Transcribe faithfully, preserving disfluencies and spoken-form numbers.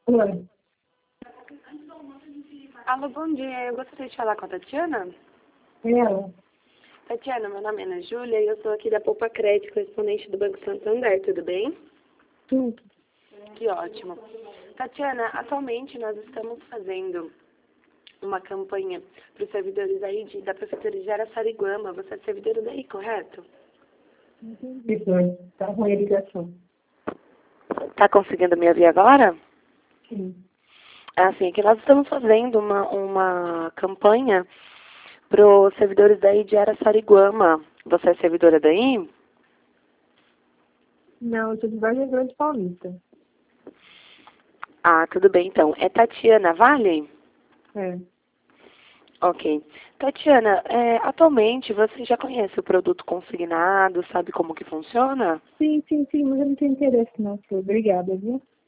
Oi. Alô, bom dia. Eu gostaria de falar com a Tatiana. Ela? Tatiana, meu nome é Ana Júlia e eu sou aqui da Poupa Crédito, correspondente do Banco Santander, tudo bem? Tudo. Que ótimo. Tatiana, atualmente nós estamos fazendo uma campanha para os servidores aí de, da Prefeitura de Araçariguama. Você é servidora daí, correto? Entendi, foi. Tá ruim a ligação. Está conseguindo me ouvir agora? Sim. É assim, que nós estamos fazendo uma, uma campanha para os servidores daí de Araçariguama. Você é servidora daí? Não, eu sou de Vargas Grande Paulista. Ah, tudo bem então. É Tatiana, vale? É. Ok. Tatiana, é, atualmente você já conhece o produto consignado, sabe como que funciona? Sim, sim, sim, mas eu não tenho interesse não, filho. Obrigada, viu?